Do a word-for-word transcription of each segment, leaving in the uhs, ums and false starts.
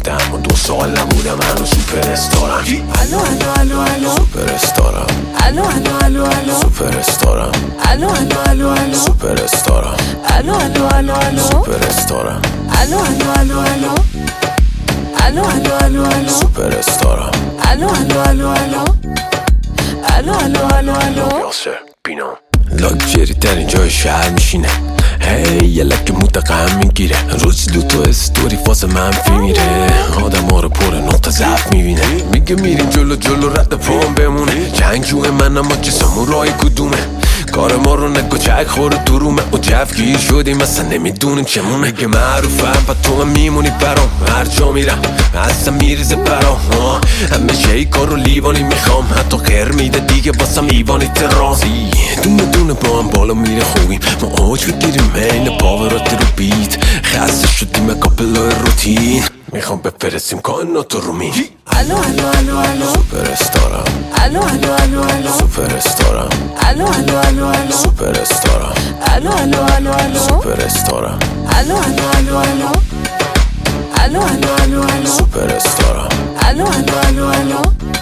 بودم و دو سال نبودم هنو سوپر استارم. الو الو الو الو سوپر استارم. الو الو الو الو سوپر استارم. الو الو الو الو سوپر استارم. الو الو الو الو سوپر استارم. الو الو الو الو الو الو الو الو سوپر استارم. الو الو الو الو الو الو الو الو یاسر بینا لاکچری در این جای شهر میشینه. هی یه لک متقم میگیره. روزی دو تا استوری فاز منفی میره. آدم ها رو پر نقطه ضعف میبینه. میگه میریم جلو جلو رد پام بمونه. جنگجوه من اما که سامورای کدومه. کار ما رو نگو چک خوره درومه. و جفگیر شدیم اصلا نمیدونیم چمونه. میگه معروفم پا تو هم میمونی برام. هر جا میرم اصلا میریزه برام. همه شی کار رو لیوانی میخوام. حتی خیر میده دیگه باسم ایوانی ترازی. دونه دونه با هم بالا میره خوبیم. ما آج بگیریم این پاورات رو بیت. خسته شدیم کابلای روتین. میخوام بفرستیم کائنات رو می. الو الو الو الو سوپر استارم. الو الو الو الو سوپر استارم. الو الو الو الو سوپر استارم. الو الو الو الو سوپر استارم. الو الو الو الو الو الو الو الو سوپر استارم. الو الو الو الو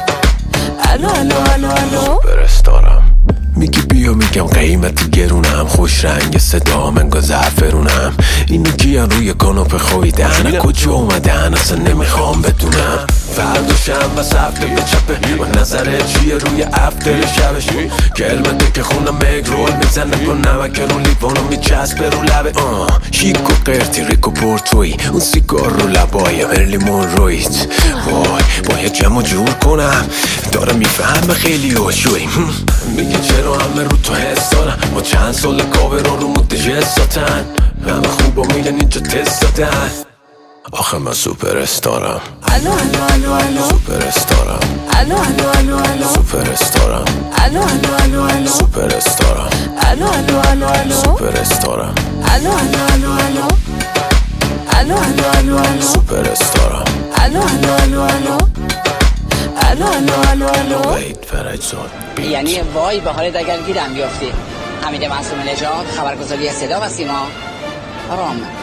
الو الو الو الو سوپر استارم. میگی بیا میگم قیمتی گرونم. خوش رنگ صدا منگا زعفرونم. اینو کیان روی کاناپه خویدن. کجا اومدن اصلا نمیخوام بدونم. فردا شنبه هفته به چپه. و نظره چیه روی افتر شبش. کلمه که خونم مگرول میزنه با نمک رو لیوانو میچسبه رو لبه. شیک و قرتی ریک و پورتوی. اون سیگار رو لبای مرلی مونرویت. وای باید جمع جور کنم. داره میفهمه خیلی هوشوی. میگه چرا همه رو تو حس دارن. با چند سال کابه رو رو متجس داتن. همه خوب و میدن اینجا تست دادن. آخه من سوپر استارم. الو الو الو الو سوپر استارم. الو الو الو الو سوپر استارم. الو الو الو الو سوپر استارم. الو الو الو الو سوپر استارم. الو الو الو الو الو الو الو الو سوپر استارم. الو الو الو الو الو الو الو الو وید فرجزاد یعنی وای به حالت اگر گیرم بیافتی. حمید معصوم نژاد، خبرگزاری صدا و سیما، رام.